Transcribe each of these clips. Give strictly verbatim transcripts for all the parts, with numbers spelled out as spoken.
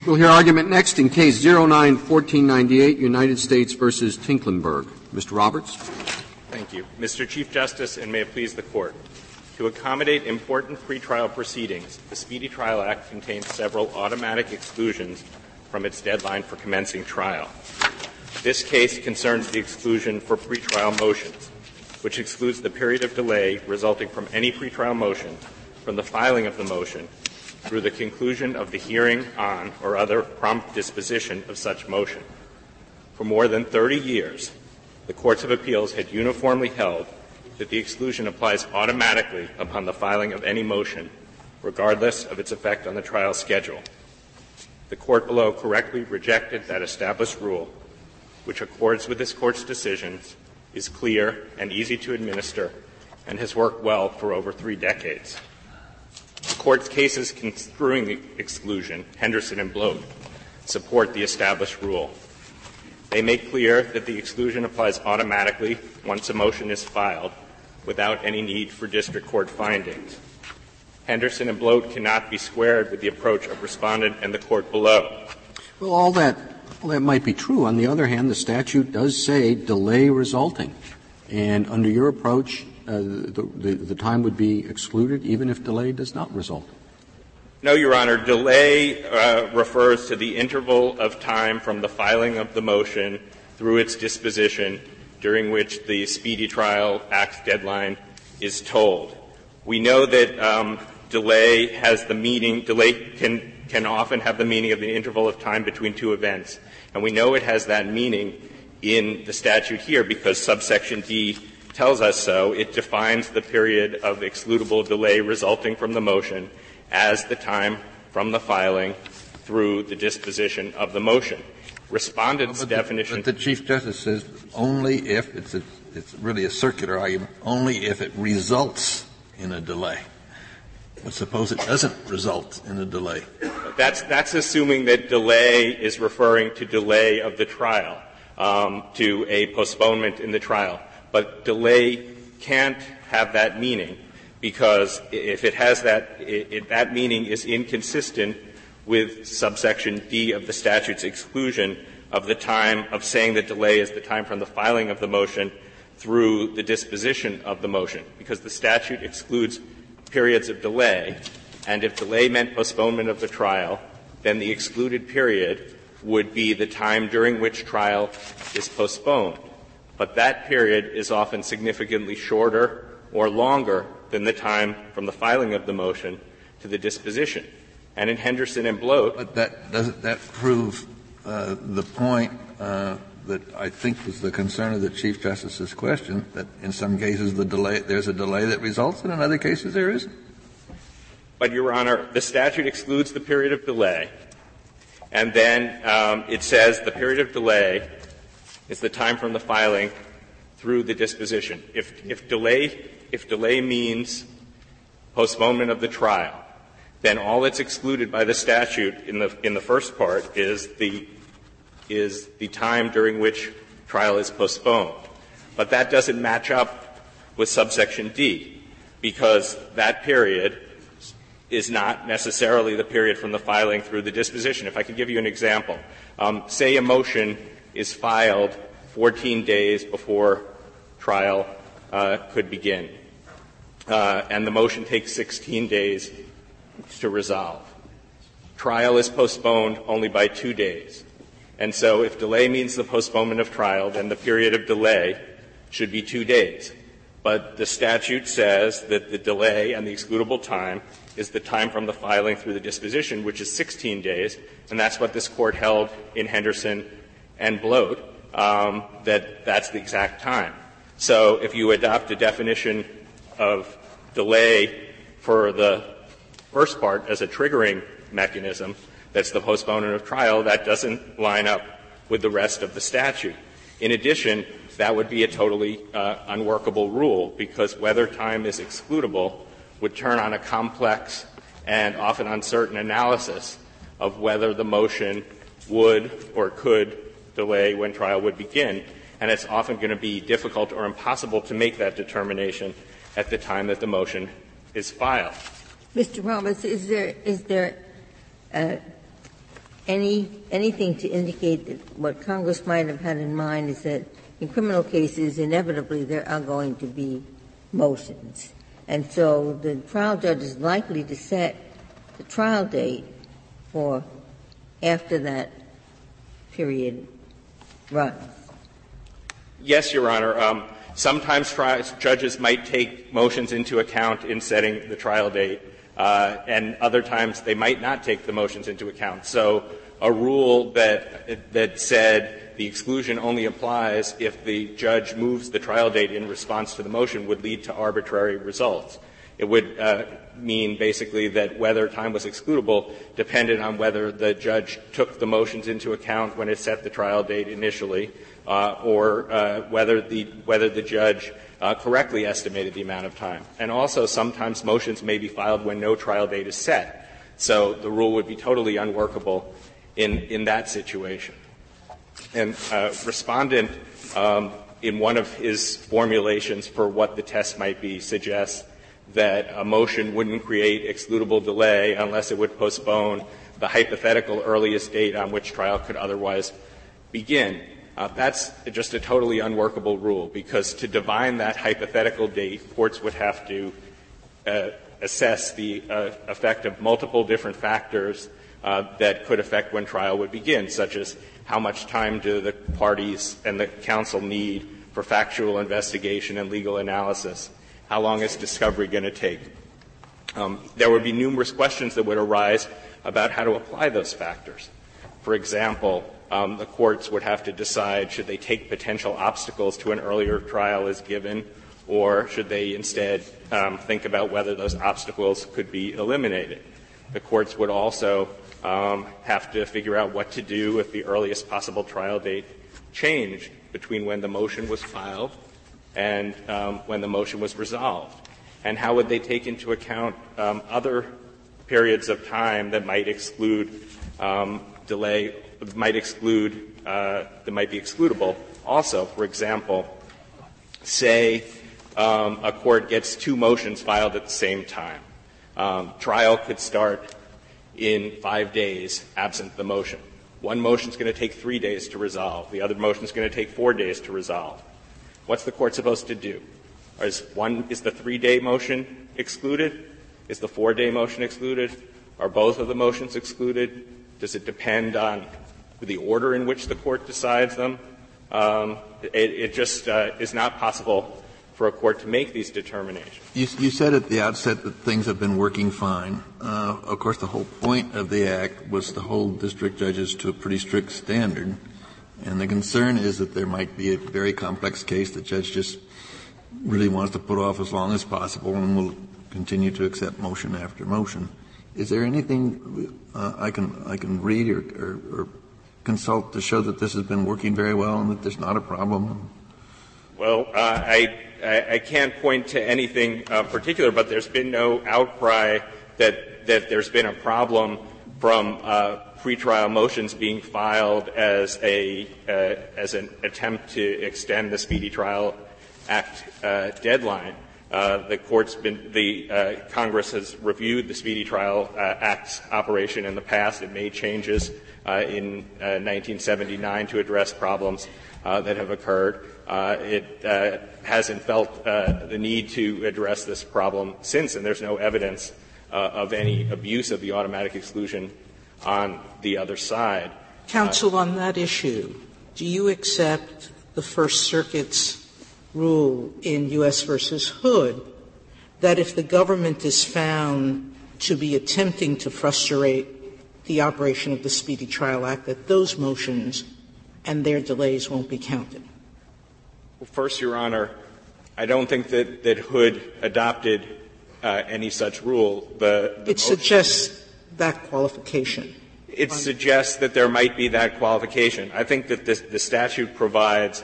We'll hear argument next in Case zero nine fourteen ninety-eight, United States versus Tinklenberg. Mister Roberts. Thank you. Mister Chief Justice, and may it please the Court, to accommodate important pretrial proceedings, the Speedy Trial Act contains several automatic exclusions from its deadline for commencing trial. This case concerns the exclusion for pretrial motions, which excludes the period of delay resulting from any pretrial motion from the filing of the motion through the conclusion of the hearing on or other prompt disposition of such motion. For more than thirty years, the courts of appeals had uniformly held that the exclusion applies automatically upon the filing of any motion, regardless of its effect on the trial schedule. The court below correctly rejected that established rule, which accords with this Court's decisions, is clear and easy to administer, and has worked well for over three decades. The Court's cases construing the exclusion, Henderson and Bloat, support the established rule. They make clear that the exclusion applies automatically once a motion is filed without any need for district court findings. Henderson and Bloat cannot be squared with the approach of Respondent and the Court below. Well, all that, all that might be true. On the other hand, the statute does say delay resulting. And under your approach, Uh, the, the, the time would be excluded even if delay does not result? No, Your Honor. Delay uh, refers to the interval of time from the filing of the motion through its disposition during which the Speedy Trial Act's deadline is told. We know that um, delay has the meaning – delay can, can often have the meaning of the interval of time between two events. And we know it has that meaning in the statute here because subsection D tells us so. It defines the period of excludable delay resulting from the motion as the time from the filing through the disposition of the motion. Respondent's but definition. The, but the Chief Justice says only if it's a, it's really a circular argument, only if it results in a delay. But suppose it doesn't result in a delay. That's that's assuming that delay is referring to delay of the trial, um, to a postponement in the trial. But delay can't have that meaning because if it has that, it, it, that meaning is inconsistent with subsection D of the statute's exclusion of the time of saying that delay is the time from the filing of the motion through the disposition of the motion, because the statute excludes periods of delay, and if delay meant postponement of the trial, then the excluded period would be the time during which trial is postponed. But that period is often significantly shorter or longer than the time from the filing of the motion to the disposition. And in Henderson and Bloat. But that doesn't that prove uh, the point uh, that I think was the concern of the Chief Justice's question, that in some cases the delay there's a delay that results, and in other cases there isn't. But, Your Honor, the statute excludes the period of delay, and then um, it says the period of delay is the time from the filing through the disposition. If, if delay, if delay means postponement of the trial, then all that's excluded by the statute in the, in the first part is the, is the time during which trial is postponed. But that doesn't match up with subsection D, because that period is not necessarily the period from the filing through the disposition. If I could give you an example. Um, say a motion is filed fourteen days before trial uh, could begin, uh, and the motion takes sixteen days to resolve. Trial is postponed only by two days. And so if delay means the postponement of trial, then the period of delay should be two days. But the statute says that the delay and the excludable time is the time from the filing through the disposition, which is sixteen days, and that's what this Court held in Henderson and Bloat, um, that that's the exact time. So if you adopt a definition of delay for the first part as a triggering mechanism, that's the postponement of trial, that doesn't line up with the rest of the statute. In addition, that would be a totally uh, unworkable rule, because whether time is excludable would turn on a complex and often uncertain analysis of whether the motion would or could delay when trial would begin, and it's often going to be difficult or impossible to make that determination at the time that the motion is filed. Mister Roberts, is there is there uh, any anything to indicate that what Congress might have had in mind is that in criminal cases, inevitably, there are going to be motions. And so the trial judge is likely to set the trial date for after that period runs. Yes, Your Honor. Um, sometimes tri- judges might take motions into account in setting the trial date, uh, and other times they might not take the motions into account. So a rule that that said the exclusion only applies if the judge moves the trial date in response to the motion would lead to arbitrary results. It would uh, mean basically that whether time was excludable depended on whether the judge took the motions into account when it set the trial date initially, uh, or uh, whether the whether the judge uh, correctly estimated the amount of time. And also, sometimes motions may be filed when no trial date is set, so the rule would be totally unworkable in in that situation. And uh, respondent, um, in one of his formulations for what the test might be, suggests that a motion wouldn't create excludable delay unless it would postpone the hypothetical earliest date on which trial could otherwise begin. Uh, that's just a totally unworkable rule, because to divine that hypothetical date, courts would have to uh, assess the uh, effect of multiple different factors uh, that could affect when trial would begin, such as how much time do the parties and the counsel need for factual investigation and legal analysis? How long is discovery going to take? Um, there would be numerous questions that would arise about how to apply those factors. For example, um, the courts would have to decide should they take potential obstacles to an earlier trial as given, or should they instead um, think about whether those obstacles could be eliminated. The courts would also um, have to figure out what to do if the earliest possible trial date changed between when the motion was filed and um, when the motion was resolved. And how would they take into account um, other periods of time that might exclude um, delay, might exclude, uh, that might be excludable? Also, for example, say um, a court gets two motions filed at the same time. Um, trial could start in five days absent the motion. One motion is going to take three days to resolve. The other motion is going to take four days to resolve. What's the court supposed to do? Is one, is the three-day motion excluded? Is the four-day motion excluded? Are both of the motions excluded? Does it depend on the order in which the court decides them? Um, it, it just uh, is not possible for a court to make these determinations. You, you said at the outset that things have been working fine. Uh, of course, the whole point of the Act was to hold district judges to a pretty strict standard. And the concern is that there might be a very complex case the judge just really wants to put off as long as possible and will continue to accept motion after motion. Is there anything uh, I can I can read or, or, or consult to show that this has been working very well and that there's not a problem? Well, uh, I, I I can't point to anything uh, particular, but there's been no outcry that that there's been a problem from uh, pretrial motions being filed as a uh, as an attempt to extend the Speedy Trial Act uh, deadline. Uh, the court's been the uh, Congress has reviewed the Speedy Trial uh, Act's operation in the past. It made changes uh, in uh, nineteen seventy-nine to address problems uh, that have occurred. Uh, it uh, hasn't felt uh, the need to address this problem since, and there's no evidence uh, of any abuse of the automatic exclusion on the other side. Counsel, uh, on that issue, do you accept the First Circuit's rule in U S versus Hood that if the government is found to be attempting to frustrate the operation of the Speedy Trial Act, that those motions and their delays won't be counted? Well, first, Your Honor, I don't think that, that Hood adopted uh, any such rule. The, the it suggests that qualification. It suggests that there might be that qualification. I think that this, the statute provides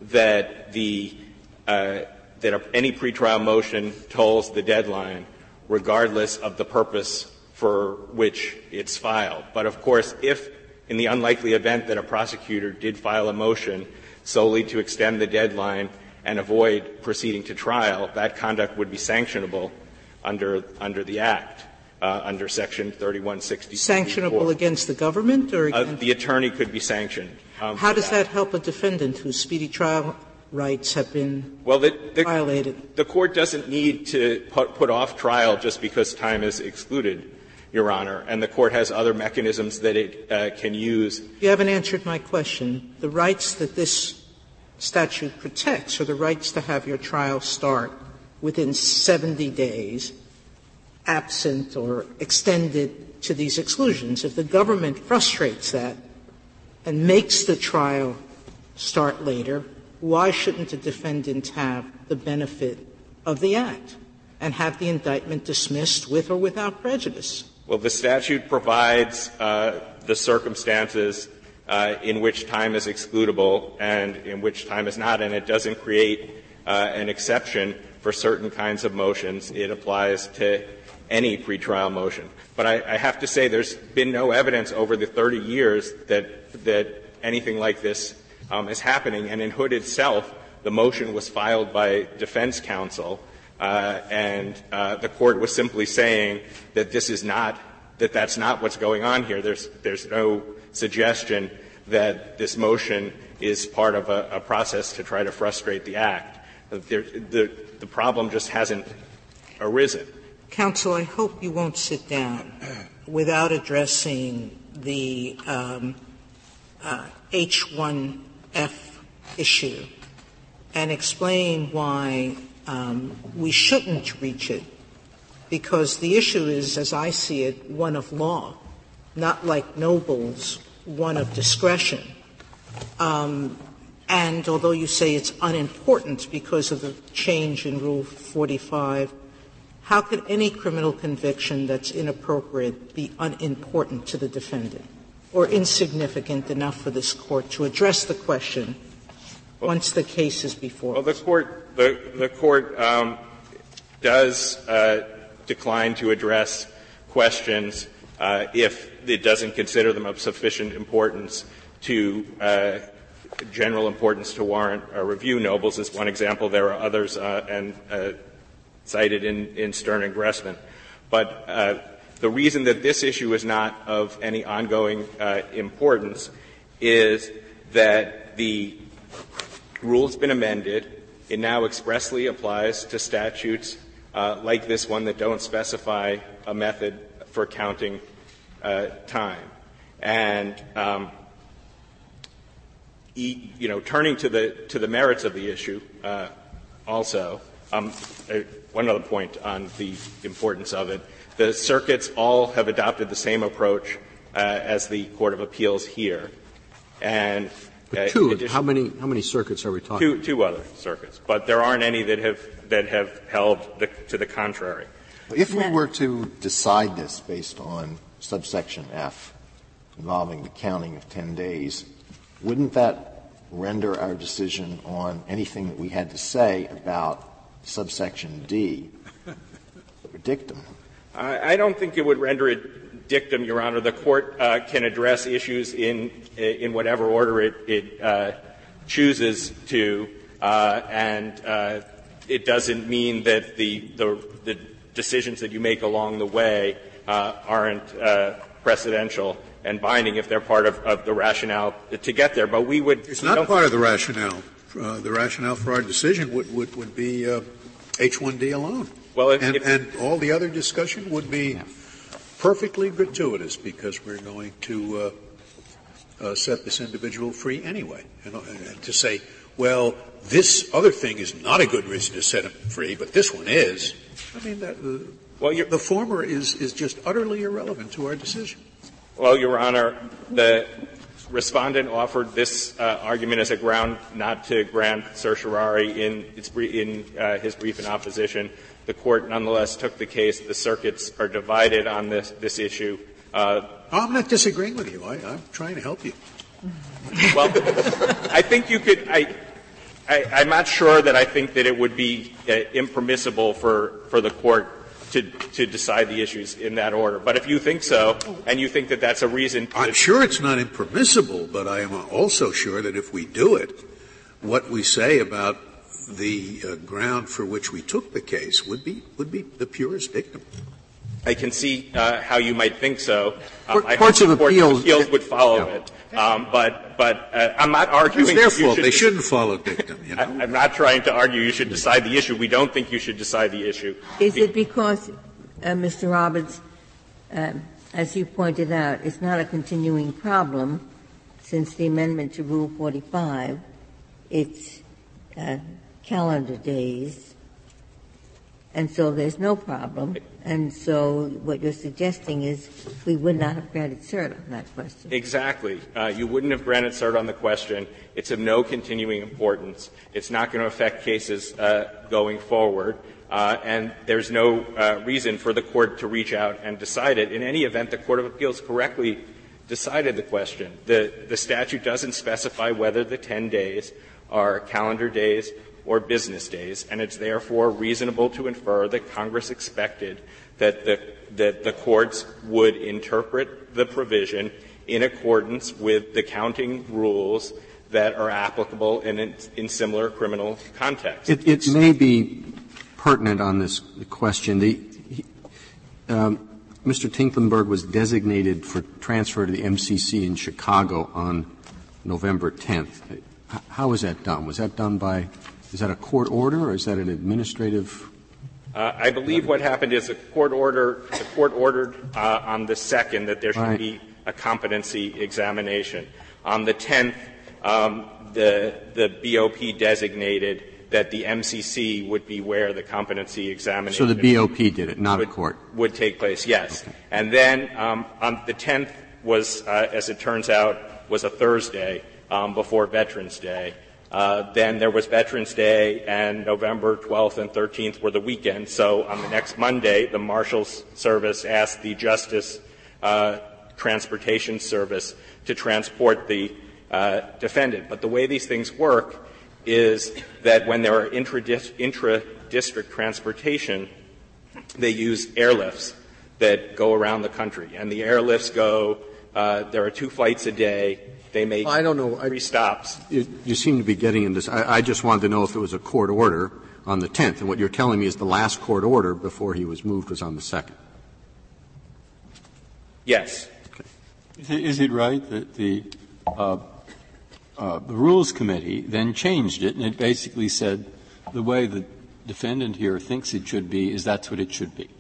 that the uh, that a, any pretrial motion tolls the deadline regardless of the purpose for which it's filed. But, of course, if in the unlikely event that a prosecutor did file a motion solely to extend the deadline and avoid proceeding to trial, that conduct would be sanctionable under under the Act. uh, under Section thirty-one sixty. Sanctionable against the government or against? Uh, the attorney could be sanctioned. Um, How does that. that help a defendant whose speedy trial rights have been well, the, the, violated? The court doesn't need to put, put off trial just because time is excluded, Your Honor, and the court has other mechanisms that it uh, can use. You haven't answered my question. The rights that this statute protects are the rights to have your trial start within seventy days, absent or extended to these exclusions. If the government frustrates that and makes the trial start later, why shouldn't a defendant have the benefit of the Act and have the indictment dismissed with or without prejudice? Well, the statute provides uh, the circumstances uh, in which time is excludable and in which time is not, and it doesn't create uh, an exception for certain kinds of motions. It applies to any pretrial motion. But I, I have to say there's been no evidence over the thirty years that, that anything like this um, is happening. And in Hood itself, the motion was filed by defense counsel, uh, and uh, the court was simply saying that this is not, that that's not what's going on here. There's, there's no suggestion that this motion is part of a, a process to try to frustrate the Act. There, the, the problem just hasn't arisen. Counsel, I hope you won't sit down without addressing the um, uh, H one F issue and explain why um, we shouldn't reach it, because the issue is, as I see it, one of law, not like Noble's, one of discretion. Um, and although you say it's unimportant because of the change in Rule forty-five, how could any criminal conviction that's inappropriate be unimportant to the defendant or insignificant enough for this Court to address the question once the case is before well, us? the Court, the, the court um, does uh, decline to address questions uh, if it doesn't consider them of sufficient importance to uh, general importance to warrant a review. Nobles is one example. There are others, uh, and uh, cited in, in Stern and Gressman. But uh, the reason that this issue is not of any ongoing uh, importance is that the rule's been amended. It now expressly applies to statutes uh, like this one that don't specify a method for counting uh, time. And um, e, you know, turning to the to the merits of the issue, uh, also. Um, uh, one other point on the importance of it. The circuits all have adopted the same approach uh, as the Court of Appeals here. And uh, two, how many how many circuits are we talking two, about? Two other circuits. But there aren't any that have that have held the, to the contrary. If we were to decide this based on subsection F involving the counting of ten days, wouldn't that render our decision on anything that we had to say about subsection D or dictum? I, I don't think it would render it dictum, Your Honor. The Court uh, can address issues in in whatever order it, it uh, chooses to, uh, and uh, it doesn't mean that the, the the decisions that you make along the way uh, aren't uh, precedential and binding if they're part of, of the rationale to get there. But we would. It's not part of the rationale. Uh, the rationale for our decision would, would, would be uh, H one D alone. Well, if, and, if, and all the other discussion would be yeah. perfectly gratuitous because we're going to uh, uh, set this individual free anyway. And, uh, and to say, well, this other thing is not a good reason to set him free, but this one is. I mean, that, uh, well, the former is, is just utterly irrelevant to our decision. Well, Your Honor, the Respondent offered this uh, argument as a ground not to grant certiorari in, its brief, in uh, his brief in opposition. The Court nonetheless took the case. The circuits are divided on this, this issue. Uh, I'm not disagreeing with you. I, I'm trying to help you. Well, I think you could I, I, I'm not sure that I think that it would be uh, impermissible for, for the Court to, to decide the issues in that order. But if you think so, and you think that that's a reason to — I'm sure it's not impermissible, but I am also sure that if we do it, what we say about the uh, ground for which we took the case would be would be the purest dictum. I can see uh, how you might think so. Um, I courts hope of courts appeals, of appeals would follow yeah. it. Um, but but uh, I'm not arguing it's their that you fault. should They shouldn't follow dictum. You know? I, I'm not trying to argue you should decide the issue. We don't think you should decide the issue. Is it because, uh, Mister Roberts, um, as you pointed out, it's not a continuing problem since the amendment to Rule forty-five, it's uh, calendar days, and so there's no problem. And so what you're suggesting is we would not have granted cert on that question. Exactly. Uh, you wouldn't have granted cert on the question. It's of no continuing importance. It's not going to affect cases uh, going forward. Uh, and there's no uh, reason for the court to reach out and decide it. In any event, the Court of Appeals correctly decided the question. The, the statute doesn't specify whether the ten days are calendar days or business days, and it's therefore reasonable to infer that Congress expected that the, that the courts would interpret the provision in accordance with the counting rules that are applicable in, in similar criminal contexts. It, it may be pertinent on this question. The, he, um, Mister Tinklenberg was designated for transfer to the M C C in Chicago on November tenth. How was that done? Was that done by – is that a court order or is that an administrative? Uh, I believe what happened is a court order – the court ordered uh, on the second that there should right. be a competency examination. On the tenth, um, the the B O P designated that the M C C would be where the competency examination. So the B O P did it, not would, a court. Would take place, yes. Okay. And then um, on the tenth was, uh, as it turns out, was a Thursday um, before Veterans Day. Uh, then there was Veterans Day, and November twelfth and thirteenth were the weekend. So on the next Monday, the Marshals Service asked the Justice uh, Transportation Service to transport the uh, defendant. But the way these things work is that when there are intra-dis- intra-district transportation, they use airlifts that go around the country. And the airlifts go, uh, there are two flights a day. They make I don't know. three I, stops. You, you seem to be getting into this. I, I just wanted to know if it was a court order on the tenth. And what you're telling me is the last court order before he was moved was on the second. Yes. Okay. Is it, is it right that the uh, Uh, the Rules Committee then changed it, and it basically said the way the defendant here thinks it should be is that's what it should be.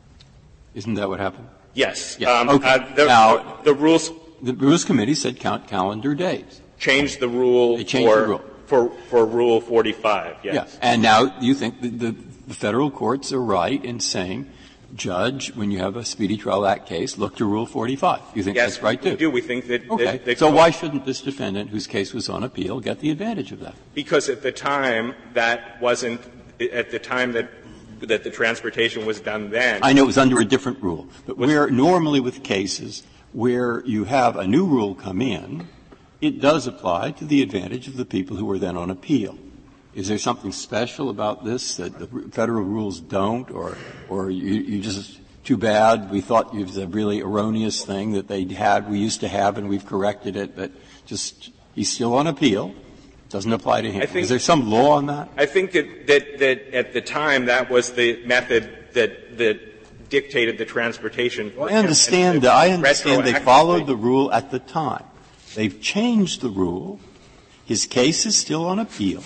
Isn't that what happened? Yes. Yeah. Um, okay. uh, the, now, the rules the Rules Committee said count calendar days. changed the rule, They changed for, the rule. for for Rule forty-five. Yes. Yes. And now you think that the, the federal courts are right in saying, Judge, when you have a Speedy Trial Act case, look to Rule forty-five. You think yes, that's right, too? we do. We think that. Okay. That, that so why shouldn't this defendant, whose case was on appeal, get the advantage of that? Because at the time that wasn't at the time that that the transportation was done then. I know it was under a different rule, but where normally with cases where you have a new rule come in, it does apply to the advantage of the people who were then on appeal. Is there something special about this that the federal rules don't, or, or you, you just, too bad, we thought it was a really erroneous thing that they had, we used to have, and we've corrected it, but just, he's still on appeal, doesn't apply to him. I think, Is there some law on that? I think that, that, that at the time that was the method that, that dictated the transportation. Well, I understand that. I understand they followed the rule at the time. They've changed the rule. His case is still on appeal.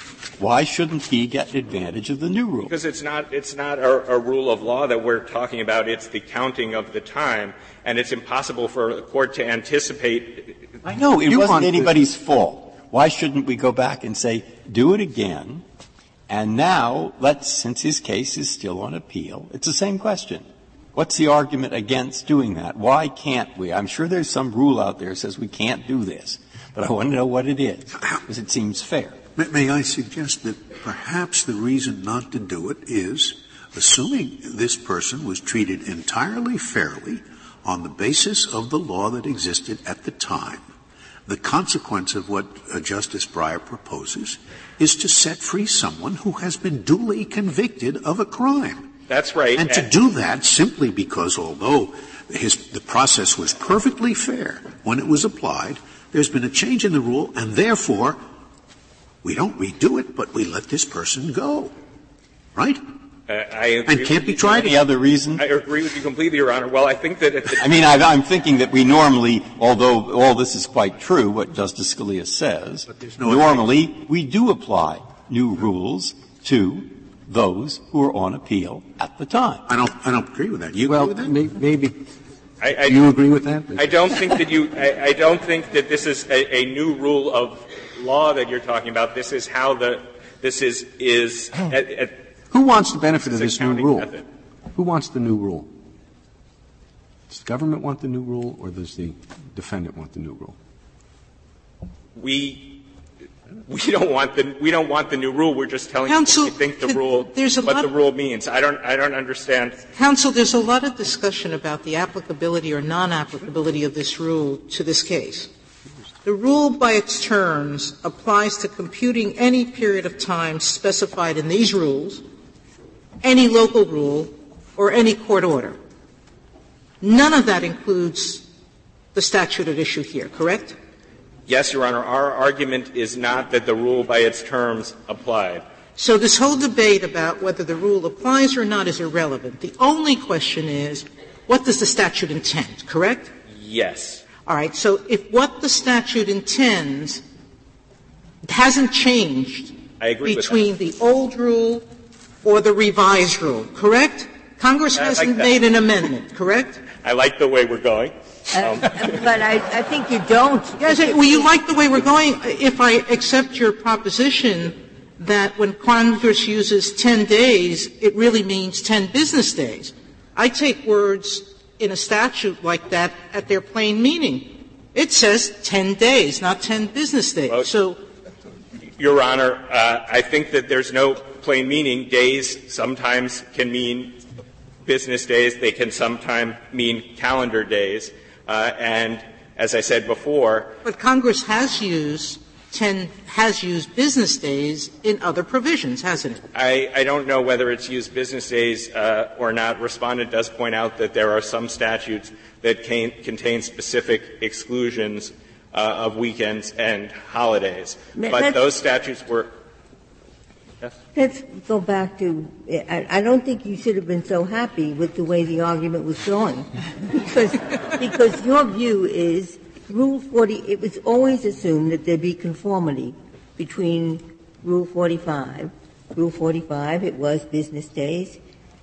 Why shouldn't he get advantage of the new rule? Because it's not, it's not a, a rule of law that we're talking about. It's the counting of the time, and it's impossible for a court to anticipate. I know. It you wasn't anybody's to, fault. Why shouldn't we go back and say, do it again, and now let's, since his case is still on appeal, it's the same question. What's the argument against doing that? Why can't we? I'm sure there's some rule out there that says we can't do this, but I want to know what it is, because it seems fair. May I suggest that perhaps the reason not to do it is, assuming this person was treated entirely fairly on the basis of the law that existed at the time, the consequence of what uh, Justice Breyer proposes is to set free someone who has been duly convicted of a crime. That's right. And to do that simply because, although his, the process was perfectly fair when it was applied, there's been a change in the rule, and therefore we don't redo it, but we let this person go. Right? Uh, I agree and can't be tried. Any other reason? I agree with you completely, Your Honor. Well, I think that at the I mean, I, I'm thinking that we normally, although all this is quite true, what Justice Scalia says, no normally opinion. We do apply new rules to those who are on appeal at the time. I don't, I don't agree with that. You well, agree with that? Maybe. I, I, do you agree with that? I don't think that you. I, I don't think that this is a, a new rule of law that you're talking about. This is how the. This is is. At, at, Who wants the benefit of this new rule? Method. Who wants the new rule? Does the government want the new rule, or does the defendant want the new rule? We. We don't want the we don't want the new rule. We're just telling Counsel, you what we think the rule there's a what lot the rule means. I don't I don't understand. Counsel, there's a lot of discussion about the applicability or non-applicability of this rule to this case. The rule by its terms applies to computing any period of time specified in these rules, any local rule, or any court order. None of that includes the statute at issue here, correct? Yes, Your Honor. Our argument is not that the rule by its terms applied. So this whole debate about whether the rule applies or not is irrelevant. The only question is, what does the statute intend, correct? Yes. All right. So if what the statute intends hasn't changed I agree between with that. the old rule or the revised rule, correct? Congress I hasn't like that. made an amendment, correct? I like the way we're going. Uh, but I, I think you don't. Yes, well, you like the way we're going. If I accept your proposition that when Congress uses ten days, it really means ten business days. I take words in a statute like that at their plain meaning. It says ten days, not ten business days. Well, so, Your Honor, uh, I think that there's no plain meaning. Days sometimes can mean business days. They can sometimes mean calendar days. Uh, and as I said before, but Congress has used ten has used business days in other provisions, hasn't it? I, I don't know whether it's used business days uh, or not. Respondent does point out that there are some statutes that can, contain specific exclusions uh, of weekends and holidays, but Let's, those statutes were. Yes? Let's go back to. I, I don't think you should have been so happy with the way the argument was going, because because your view is Rule forty. It was always assumed that there be conformity between Rule forty-five. Rule forty-five, it was business days,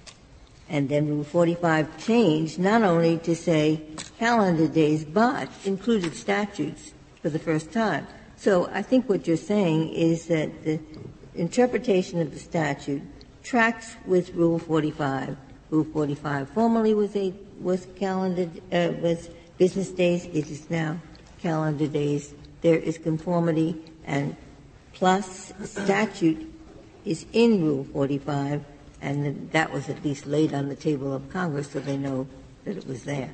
and then Rule forty-five changed not only to say calendar days, but included statutes for the first time. So I think what you're saying is that the interpretation of the statute tracks with Rule forty-five. Rule forty-five formerly was a was calendar uh, was business days. It is now calendar days. There is conformity, and plus statute is in Rule forty-five, and that was at least laid on the table of Congress, so they know that it was there.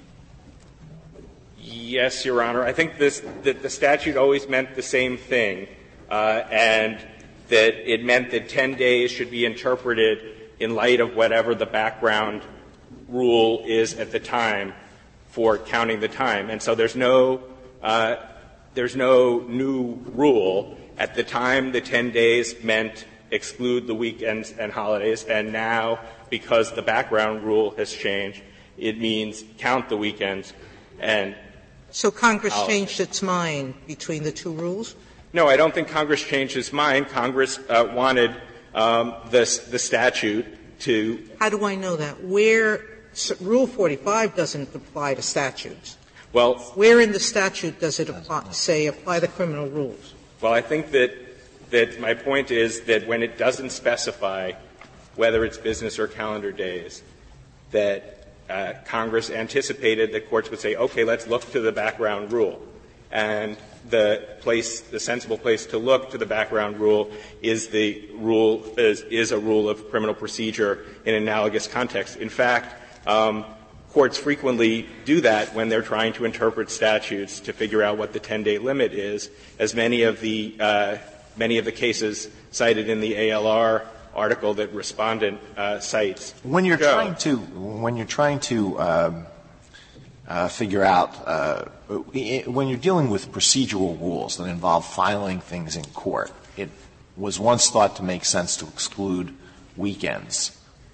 Yes, Your Honor. I think this that the statute always meant the same thing, uh, and that it meant that ten days should be interpreted in light of whatever the background rule is at the time for counting the time. And so there's no uh, there's no new rule. At the time, the ten days meant exclude the weekends and holidays, and now, because the background rule has changed, it means count the weekends and So Congress holidays. changed its mind between the two rules? No, I don't think Congress changed its mind. Congress uh, wanted um, the, the statute to. How do I know that? Where so Rule forty-five doesn't apply to statutes. Well, where in the statute does it apply, say apply the criminal rules? Well, I think that that my point is that when it doesn't specify whether it's business or calendar days, that uh, Congress anticipated that courts would say, okay, let's look to the background rule. And the place, the sensible place to look to the background rule is the rule, is, is a rule of criminal procedure in analogous context. In fact, um, courts frequently do that when they're trying to interpret statutes to figure out what the ten-day limit is, as many of the, uh, many of the cases cited in the A L R article that Respondent uh, cites. When you're go. trying to, when you're trying to, um, Uh, figure out uh, when you're dealing with procedural rules that involve filing things in court, it was once thought to make sense to exclude weekends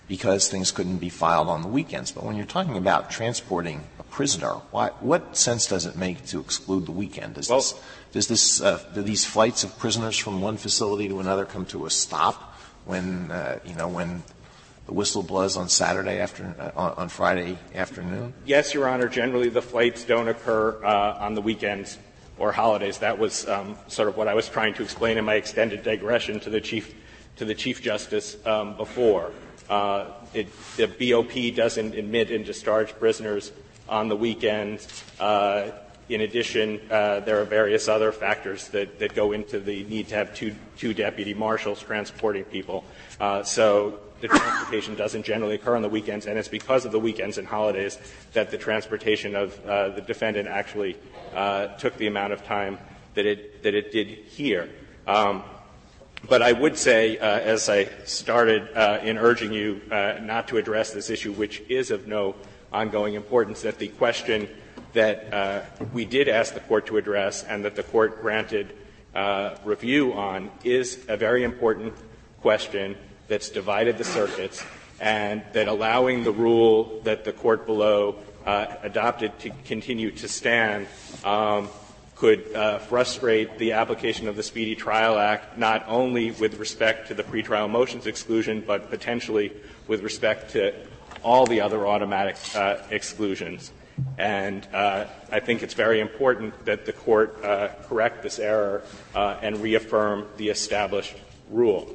because things couldn't be filed on the weekends. But when you're talking about transporting a prisoner, why, what sense does it make to exclude the weekend? Does well, this, does this, uh, do these flights of prisoners from one facility to another come to a stop when, uh, you know, when the whistle blows on Saturday after, uh, on, on Friday afternoon? Yes, Your Honor. Generally, the flights don't occur uh, on the weekends or holidays. That was um, sort of what I was trying to explain in my extended digression to the Chief, to the Chief Justice um, before. Uh, it, the B O P doesn't admit and discharge prisoners on the weekends. Uh, in addition, uh, there are various other factors that, that go into the need to have two, two deputy marshals transporting people. Uh, so the transportation doesn't generally occur on the weekends, and it's because of the weekends and holidays that the transportation of uh, the defendant actually uh, took the amount of time that it that it did here. Um, But I would say, uh, as I started uh, in urging you uh, not to address this issue, which is of no ongoing importance, that the question that uh, we did ask the Court to address and that the Court granted uh, review on is a very important question that's divided the circuits, and that allowing the rule that the Court below uh, adopted to continue to stand um, could uh, frustrate the application of the Speedy Trial Act, not only with respect to the pretrial motions exclusion, but potentially with respect to all the other automatic uh, exclusions. And uh, I think it's very important that the Court uh, correct this error uh, and reaffirm the established rule.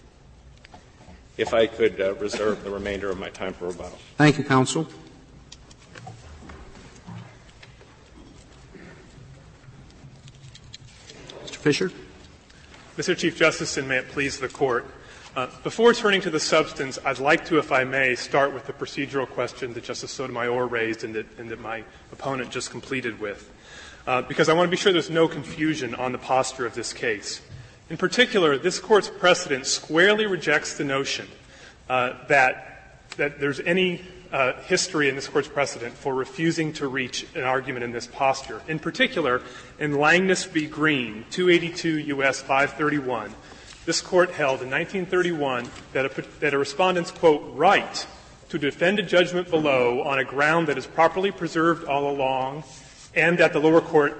If I could uh, reserve the remainder of my time for rebuttal. Thank you, counsel. Mister Fisher. Mister Chief Justice, and may it please the Court. Uh, before turning to the substance, I'd like to, if I may, start with the procedural question that Justice Sotomayor raised and that, and that my opponent just completed with, uh, because I want to be sure there's no confusion on the posture of this case. In particular, this Court's precedent squarely rejects the notion uh, that, that there's any uh, history in this Court's precedent for refusing to reach an argument in this posture. In particular, in Langness v. Green, two eighty-two U S five thirty-one, this Court held in nineteen thirty-one that a, that a respondent's, quote, right to defend a judgment below on a ground that is properly preserved all along and that the lower court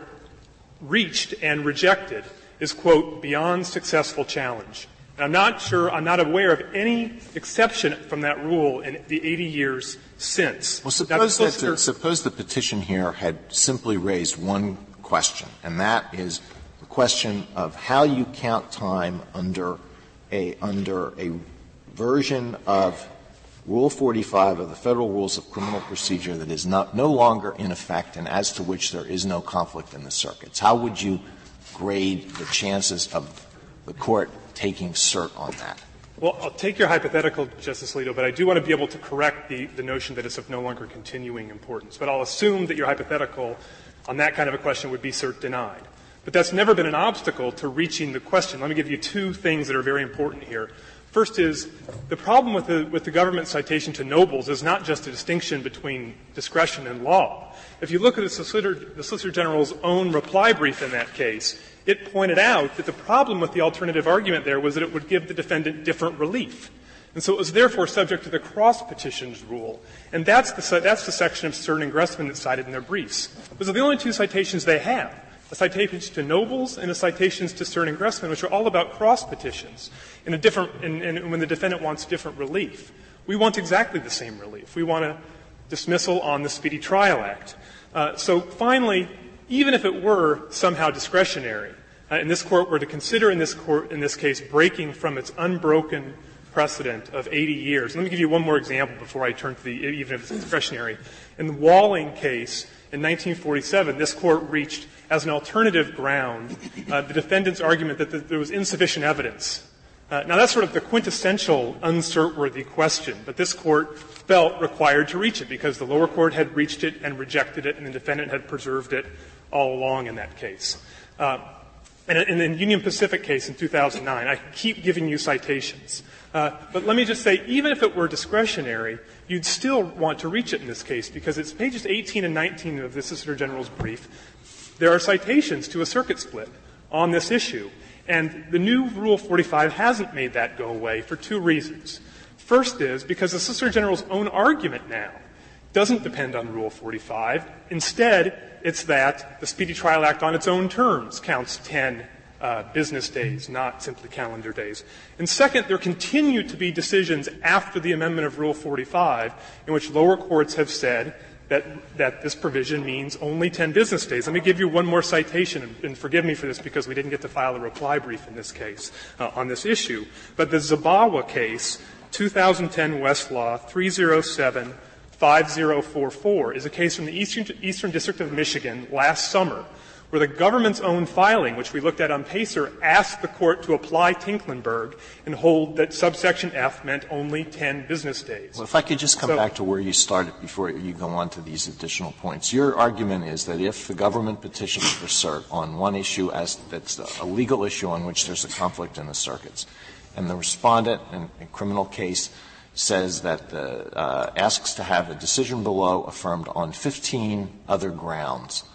reached and rejected is, quote, beyond successful challenge. And I'm not sure, I'm not aware of any exception from that rule in the eighty years since. Well, suppose, that the, suppose the petition here had simply raised one question, and that is the question of how you count time under a, under a version of Rule forty-five of the Federal Rules of Criminal Procedure that is not, no longer in effect and as to which there is no conflict in the circuits. How would you grade the chances of the Court taking cert on that? Well, I'll take your hypothetical, Justice Alito, but I do want to be able to correct the, the notion that it's of no longer continuing importance. But I'll assume that your hypothetical on that kind of a question would be cert denied. But that's never been an obstacle to reaching the question. Let me give you two things that are very important here. First is, the problem with the, with the government citation to Nobles is not just a distinction between discretion and law. If you look at the Solicitor, the Solicitor General's own reply brief in that case, it pointed out that the problem with the alternative argument there was that it would give the defendant different relief. And so it was therefore subject to the cross-petitions rule. And that's the, that's the section of Stern and Gressman that's cited in their briefs. Those are the only two citations they have, a citation to Nobles and a citations to Stern and Gressman, which are all about cross-petitions in a different, in, in, when the defendant wants different relief. We want exactly the same relief. We want a dismissal on the Speedy Trial Act. Uh, so finally, even if it were somehow discretionary, uh, and this Court were to consider in this court, in this case, breaking from its unbroken precedent of eighty years. Let me give you one more example before I turn to the, even if it's discretionary. In the Walling case in nineteen forty-seven, this Court reached as an alternative ground uh, the defendant's argument that the, there was insufficient evidence. Uh, now, that's sort of the quintessential uncert-worthy question, but this Court felt required to reach it because the lower court had reached it and rejected it, and the defendant had preserved it all along in that case. Uh, and in the Union Pacific case in two thousand nine, I keep giving you citations. Uh, but let me just say, even if it were discretionary, you'd still want to reach it in this case because it's pages eighteen and nineteen of the Solicitor General's brief. There are citations to a circuit split on this issue. And the new Rule forty-five hasn't made that go away for two reasons. First is because the Solicitor General's own argument now doesn't depend on Rule forty-five. Instead, it's that the Speedy Trial Act on its own terms counts ten uh, business days, not simply calendar days. And second, there continue to be decisions after the amendment of Rule forty-five in which lower courts have said that, that this provision means only ten business days. Let me give you one more citation, and, and forgive me for this because we didn't get to file a reply brief in this case uh, on this issue. But the Zabawa case, two thousand ten Westlaw three oh seven five oh four four, is a case from the Eastern, Eastern District of Michigan last summer where the government's own filing, which we looked at on PACER, asked the court to apply Tinklenberg and hold that subsection F meant only ten business days. Well, if I could just come so, back to where you started before you go on to these additional points. Your argument is that if the government petitions for cert on one issue as that's a legal issue on which there's a conflict in the circuits, and the respondent in a criminal case says that the, uh, asks to have a decision below affirmed on fifteen other grounds,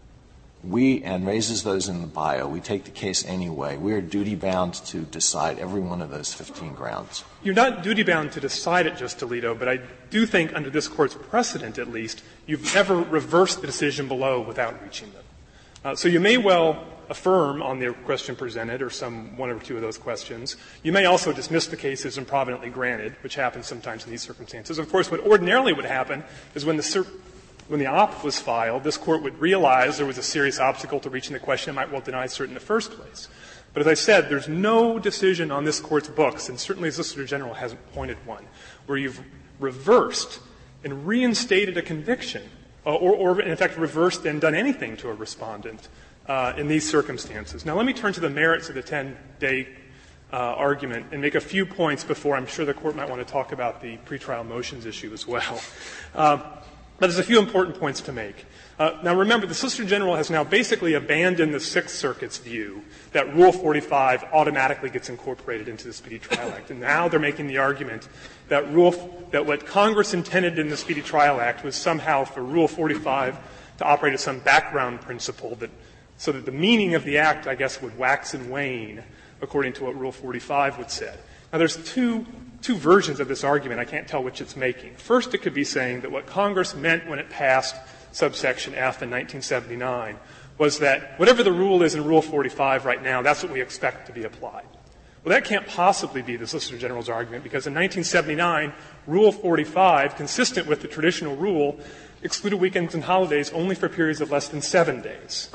we, and raises those in the bio, we take the case anyway, we are duty-bound to decide every one of those fifteen grounds. You're not duty-bound to decide it, Justice Alito, but I do think under this Court's precedent, at least, you've never reversed the decision below without reaching them. Uh, so you may well affirm on the question presented or some one or two of those questions. You may also dismiss the case as improvidently granted, which happens sometimes in these circumstances. Of course, what ordinarily would happen is when the cert When the op was filed, this Court would realize there was a serious obstacle to reaching the question. It might well deny cert in the first place. But as I said, there's no decision on this Court's books, and certainly the Solicitor General hasn't pointed one, where you've reversed and reinstated a conviction, uh, or, or in fact reversed and done anything to a respondent uh, in these circumstances. Now let me turn to the merits of the ten-day uh, argument and make a few points before I'm sure the Court might want to talk about the pretrial motions issue as well. Uh, But there's a few important points to make. Uh, now, remember, the Solicitor General has now basically abandoned the Sixth Circuit's view that Rule forty-five automatically gets incorporated into the Speedy Trial Act. And now they're making the argument that rule that what Congress intended in the Speedy Trial Act was somehow for Rule forty-five to operate as some background principle that so that the meaning of the Act, I guess, would wax and wane according to what Rule forty-five would say. Now, there's two two versions of this argument. I can't tell which it's making. First, it could be saying that what Congress meant when it passed subsection F in nineteen seventy-nine was that whatever the rule is in Rule forty-five right now, that's what we expect to be applied. Well, that can't possibly be the Solicitor General's argument because in nineteen seventy-nine, Rule forty-five, consistent with the traditional rule, excluded weekends and holidays only for periods of less than seven days.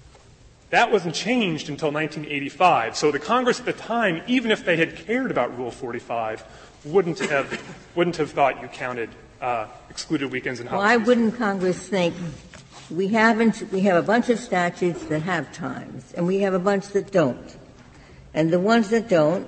That wasn't changed until nineteen eighty-five. So the Congress at the time, even if they had cared about Rule forty-five, wouldn't have wouldn't have thought you counted uh, excluded weekends and holidays. Why wouldn't Congress think we haven't we have a bunch of statutes that have times and we have a bunch that don't, and the ones that don't,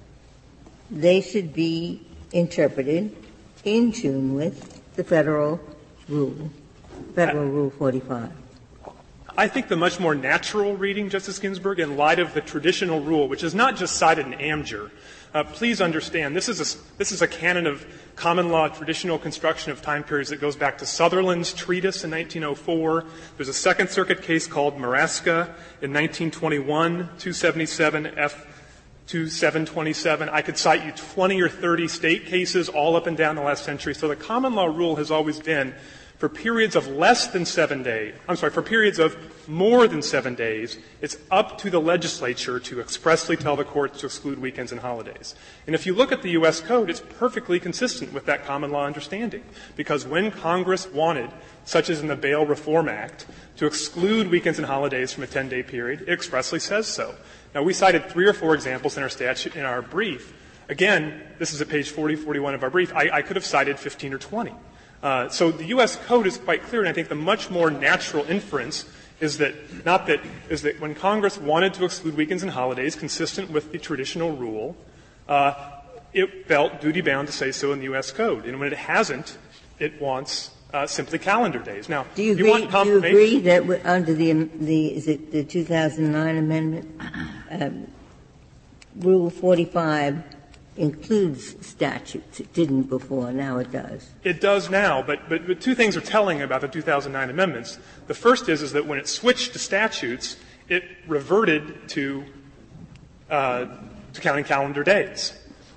they should be interpreted in tune with the federal rule, federal Rule forty-five. I think the much more natural reading, Justice Ginsburg, in light of the traditional rule, which is not just cited in Amger, uh, please understand this is a, this is a canon of common law traditional construction of time periods that goes back to Sutherland's treatise in nineteen oh four. There's a Second Circuit case called Maraska in nineteen twenty-one, two seventy-seven F twenty-seven twenty-seven. I could cite you twenty or thirty state cases all up and down the last century. So the common law rule has always been for periods of less than seven days, I'm sorry, for periods of more than seven days, it's up to the legislature to expressly tell the courts to exclude weekends and holidays. And if you look at the U S Code, it's perfectly consistent with that common law understanding. Because when Congress wanted, such as in the Bail Reform Act, to exclude weekends and holidays from a ten-day period, it expressly says so. Now, we cited three or four examples in our statute, in our brief. Again, this is at page forty, forty-one of our brief. I, I could have cited fifteen or twenty. Uh, so the U S Code is quite clear, and I think the much more natural inference is that not that is that when Congress wanted to exclude weekends and holidays, consistent with the traditional rule, uh, it felt duty bound to say so in the U S Code, and when it hasn't, it wants uh, simply calendar days. Now, do you, you agree, want confirmation? Do you agree that w- under the the is it the two thousand nine amendment, um, Rule forty-five includes statutes. It didn't before. Now it does. It does now, but, but, but two things are telling about the two thousand nine amendments. The first is, is that when it switched to statutes, it reverted to, uh, to counting calendar days.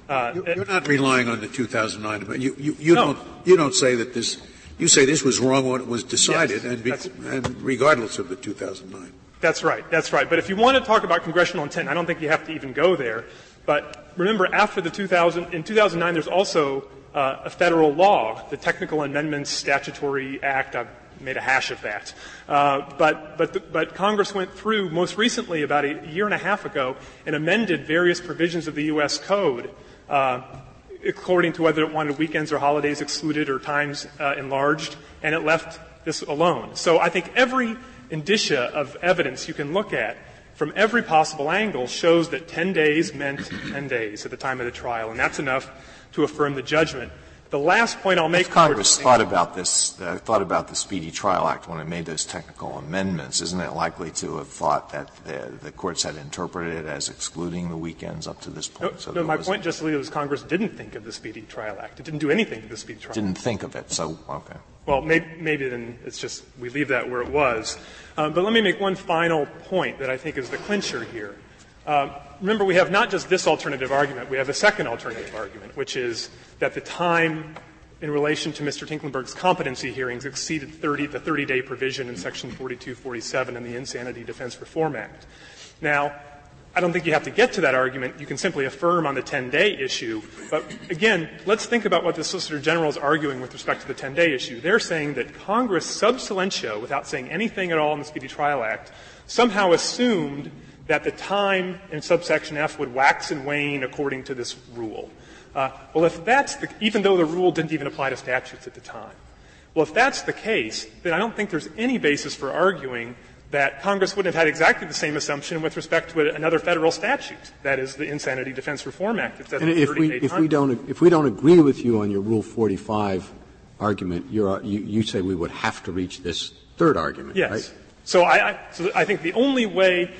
Uh, you're, you're not relying on the two thousand nine amendment. You, you, you, no. don't, you don't say that this – you say this was wrong when it was decided, yes, and, be, and regardless of the two thousand nine. That's right. That's right. But if you want to talk about congressional intent, I don't think you have to even go there. But remember, after the two thousand – in two thousand nine, there's also uh, a federal law, the Technical Amendments Statutory Act. I've made a hash of that. Uh, but, but, the, but Congress went through most recently, about a year and a half ago, and amended various provisions of the U S Code uh, according to whether it wanted weekends or holidays excluded or times uh, enlarged, and it left this alone. So I think every indicia of evidence you can look at from every possible angle shows that ten days meant ten days at the time of the trial, and that's enough to affirm the judgment. The last point I'll make — If Congress thought about this, uh, thought about the Speedy Trial Act when it made those technical amendments, isn't it likely to have thought that the, the courts had interpreted it as excluding the weekends up to this point? No, so no my point, Justice Alito, is Congress didn't think of the Speedy Trial Act. It didn't do anything to the Speedy Trial Act. Didn't think of it, so, okay. Well, maybe, maybe then it's just we leave that where it was. Um, but let me make one final point that I think is the clincher here. Um, remember, we have not just this alternative argument. We have a second alternative argument, which is that the time in relation to Mister Tinklenberg's competency hearings exceeded thirty, the thirty-day provision in Section forty-two forty-seven in the Insanity Defense Reform Act. Now, I don't think you have to get to that argument. You can simply affirm on the ten-day issue. But again, let's think about what the Solicitor General is arguing with respect to the ten-day issue. They're saying that Congress sub silentio, without saying anything at all in the Speedy Trial Act, somehow assumed that the time in subsection F would wax and wane according to this rule. Uh, well, if that's the — even though the rule didn't even apply to statutes at the time. Well, if that's the case, then I don't think there's any basis for arguing that Congress wouldn't have had exactly the same assumption with respect to another federal statute, that is, the Insanity Defense Reform Act. It says and if we, if we don't, if we don't agree with you on your Rule forty-five argument, you're, you, you say we would have to reach this third argument, yes. right? So I, I, so I think the only way,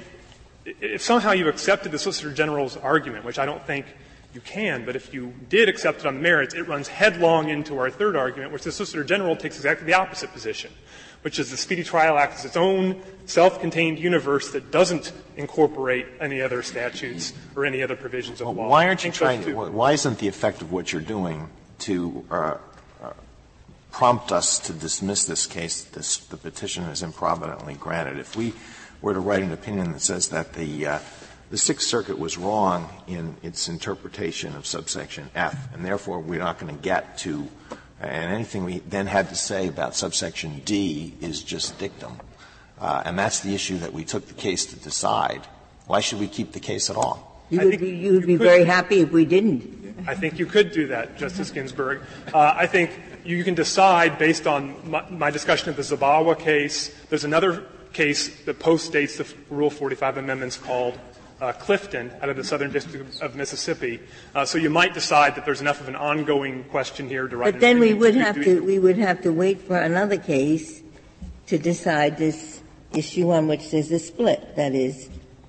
if somehow you accepted the Solicitor General's argument, which I don't think you can, but if you did accept it on the merits, it runs headlong into our third argument, which the Solicitor General takes exactly the opposite position, which is the Speedy Trial Act is its own self-contained universe that doesn't incorporate any other statutes or any other provisions of well, law. Why aren't you trying to — why isn't the effect of what you're doing to uh, uh, prompt us to dismiss this case, this, the petition is improvidently granted? If we were to write an opinion that says that the uh, the Sixth Circuit was wrong in its interpretation of subsection F, and therefore we're not going to get to — and anything we then had to say about subsection D is just dictum, uh, and that's the issue that we took the case to decide. Why should we keep the case at all? You would be, you would be very happy if we didn't. I think you could do that, Justice Ginsburg. Uh, I think you can decide based on my, my discussion of the Zabawa case. There's another case that postdates the Rule forty-five amendments called Uh, Clifton out of the Southern District of Mississippi. Uh, so you might decide that there's enough of an ongoing question here to write. But then we would have to we would have to wait for another case to decide this issue on which there's a split. That is,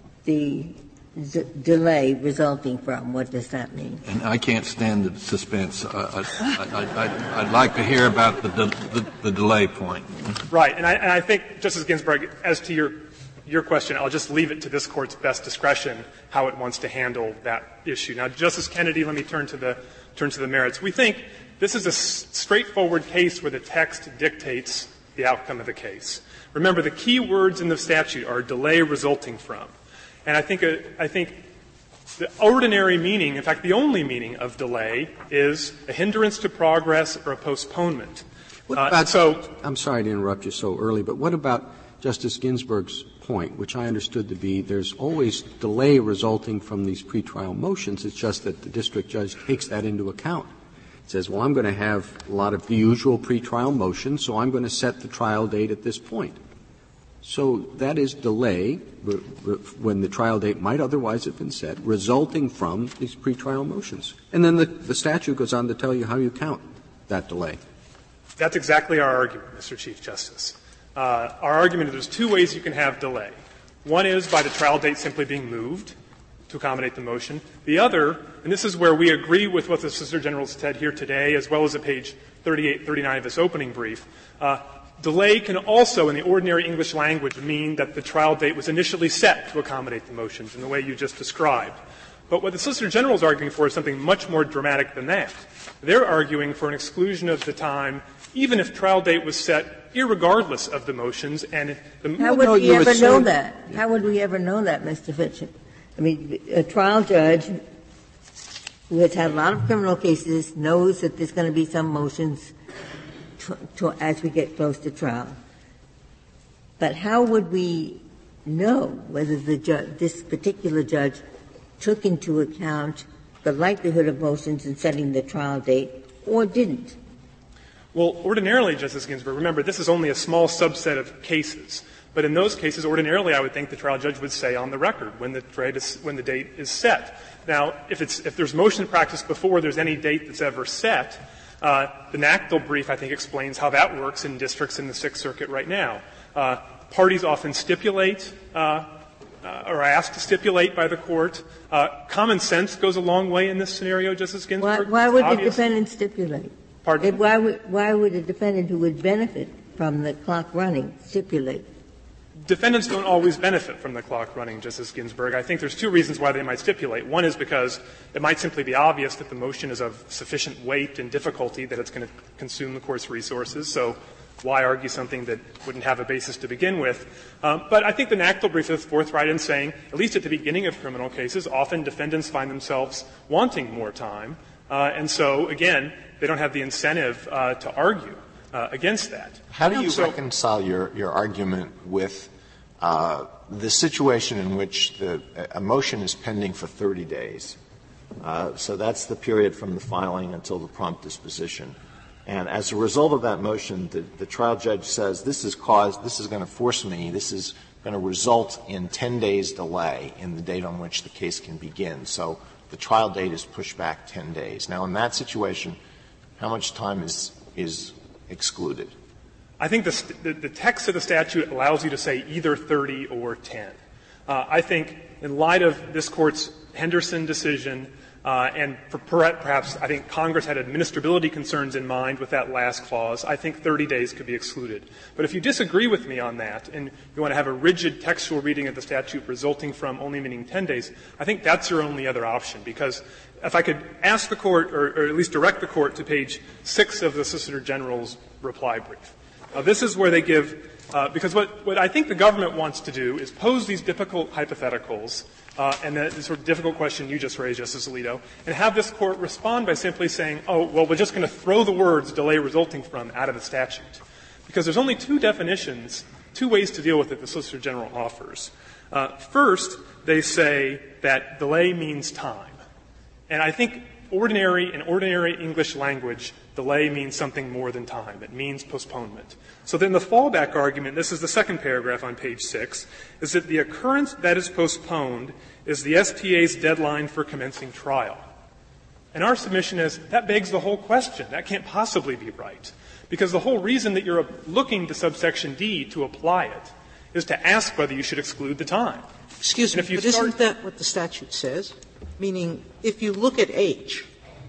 the d- delay resulting from. What does that mean? And I can't stand the suspense. Uh, I, I, I, I'd like to hear about the, de- the, the delay point. Right, and I, and I think, Justice Ginsburg, as to your Your question, I'll just leave it to this Court's best discretion how it wants to handle that issue. Now, Justice Kennedy, let me turn to the turn to the merits. We think this is a s- straightforward case where the text dictates the outcome of the case. Remember, the key words in the statute are delay resulting from. And I think, a, I think the ordinary meaning, in fact, the only meaning of delay is a hindrance to progress or a postponement. What uh, about, so, I'm sorry to interrupt you so early, but what about Justice Ginsburg's point, which I understood to be there's always delay resulting from these pretrial motions. It's just that the district judge takes that into account. It says, well, I'm going to have a lot of the usual pretrial motions, so I'm going to set the trial date at this point. So that is delay, when the trial date might otherwise have been set, resulting from these pretrial motions. And then the, the statute goes on to tell you how you count that delay. That's exactly our argument, Mister Chief Justice. Uh, our argument is there's two ways you can have delay. One is by the trial date simply being moved to accommodate the motion. The other, and this is where we agree with what the Solicitor General said here today, as well as at page thirty-eight, thirty-nine of his opening brief, uh, delay can also, in the ordinary English language, mean that the trial date was initially set to accommodate the motions in the way you just described. But what the Solicitor General is arguing for is something much more dramatic than that. They're arguing for an exclusion of the time even if trial date was set irregardless of the motions. And the How would no, we ever assume, know that? How would we ever know that, Mister Fitch? I mean, a trial judge who has had a lot of criminal cases knows that there's going to be some motions to, to, as we get close to trial. But how would we know whether the ju- this particular judge took into account the likelihood of motions in setting the trial date or didn't? Well, ordinarily, Justice Ginsburg, remember, this is only a small subset of cases. But in those cases, ordinarily, I would think the trial judge would say on the record when the, date is, when the date is set. Now, if, it's, if there's motion practice before there's any date that's ever set, uh, the NACDL brief, I think, explains how that works in districts in the Sixth Circuit right now. Uh, parties often stipulate uh, uh, or are asked to stipulate by the court. Uh, common sense goes a long way in this scenario, Justice Ginsburg. Why, why would Obvious. the defendant stipulate? Pardon? Why would, why would a defendant who would benefit from the clock running stipulate? Defendants don't always benefit from the clock running, Justice Ginsburg. I think there's two reasons why they might stipulate. One is because it might simply be obvious that the motion is of sufficient weight and difficulty that it's going to consume the court's resources. So why argue something that wouldn't have a basis to begin with? Um, but I think the NACDL brief is forthright in saying, at least at the beginning of criminal cases, often defendants find themselves wanting more time. Uh, and so, again, they don't have the incentive uh, to argue uh, against that. How do you so, reconcile your, your argument with uh, the situation in which the, a motion is pending for thirty days? Uh, so that's the period from the filing until the prompt disposition. And as a result of that motion, the, the trial judge says, this is caused, this is going to force me, this is going to result in ten days delay in the date on which the case can begin. So the trial date is pushed back ten days. Now, in that situation, how much time is, is excluded? I think the, st- the, the text of the statute allows you to say either thirty or ten. Uh, I think in light of this Court's Henderson decision, uh, and for per- perhaps I think Congress had administrability concerns in mind with that last clause, I think thirty days could be excluded. But if you disagree with me on that and you want to have a rigid textual reading of the statute resulting from only meaning ten days, I think that's your only other option. Because if I could ask the Court, or, or at least direct the Court to page six of the Solicitor General's reply brief. Now, this is where they give uh, – because what, what I think the government wants to do is pose these difficult hypotheticals uh, and the, the sort of difficult question you just raised, Justice Alito, and have this Court respond by simply saying, oh, well, we're just going to throw the words delay resulting from out of the statute. Because there's only two definitions, two ways to deal with it the Solicitor General offers. Uh, first, they say that delay means time. And I think ordinary, in ordinary English language, delay means something more than time. It means postponement. So then the fallback argument, this is the second paragraph on page six, is that the occurrence that is postponed is the S T A's deadline for commencing trial. And our submission is that begs the whole question. That can't possibly be right. Because the whole reason that you're looking to subsection D to apply it is to ask whether you should exclude the time. Excuse me, but isn't that what the statute says? Meaning, if you look at H,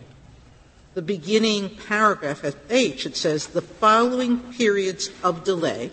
the beginning paragraph at H, it says, the following periods of delay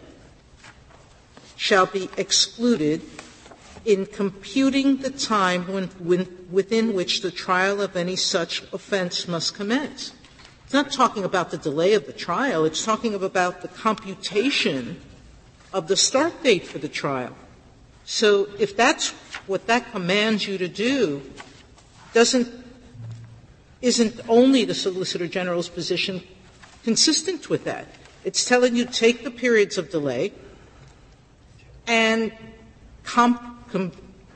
shall be excluded in computing the time when, when, within which the trial of any such offense must commence. It's not talking about the delay of the trial. It's talking about the computation of the start date for the trial. So if that's what that commands you to do, doesn't isn't only the Solicitor General's position consistent with that. It's telling you take the periods of delay and comp, com,